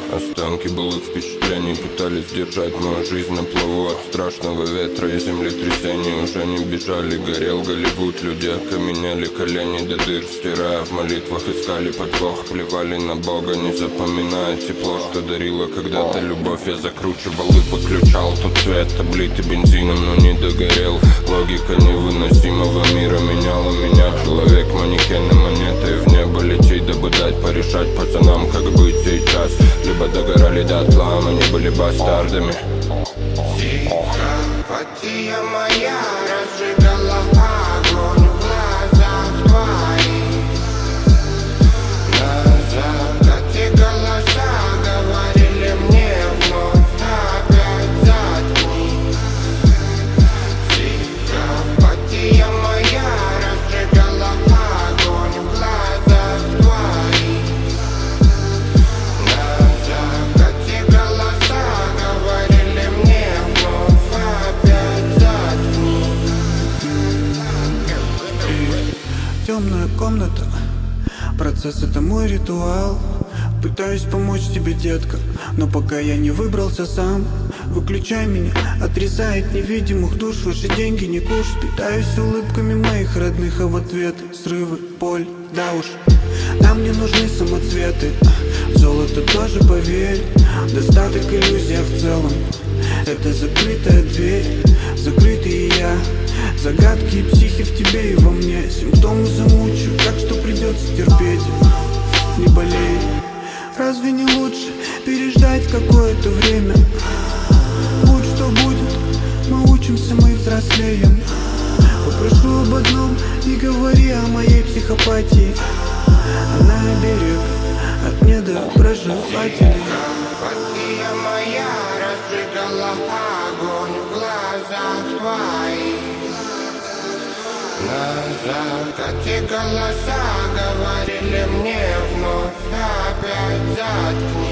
Останки былых впечатлений пытались держать мою жизнь на плаву. От страшного ветра и землетрясений уже не бежали. Горел Голливуд, люди окаменели, колени до дыр стирая. В молитвах искали подвох, плевали на Бога, не запоминая тепло, что дарила когда-то любовь. Я закручивал и подключал тот цвет, облитый бензином, но не догорел. Логика невыносимого мира меняла меня. Человек манекены, монеты в небо лететь, дабы дать порешать пацанам, как быть сейчас. Либо догорали дотла, мы не были бастардами. Психопатия моя разжигала огонь в глазах твоих. На закате голоса говорили мне вновь опять заткни. Психопатия моя разжигала огонь в глазах твоих. На закате голоса говорили мне вновь опять заткни. Темная комната, процесс — это мой ритуал. Пытаюсь помочь тебе, детка, но пока я не выбрался сам. Выключай меня, отрезает невидимых душ. Ваши деньги не куш. Питаюсь улыбками моих родных, а в ответ срывы, боль, да уж. Нам не нужны самоцветы, золото тоже, поверь. Достаток, иллюзия в целом. Это закрытая дверь, закрытый я. Загадки и психи в тебе и во мне. Симптомы замучу, так что придется терпеть. Не болей. Разве не лучше переждать какое-то время? Будь что будет, мы учимся, мы взрослеем. Попрошу об одном, не говори о моей психопатии. Она берег от недоброжелателей. Психопатия моя разжигала огонь в глазах твоих. На закате голоса говорили мне вновь опять заткни.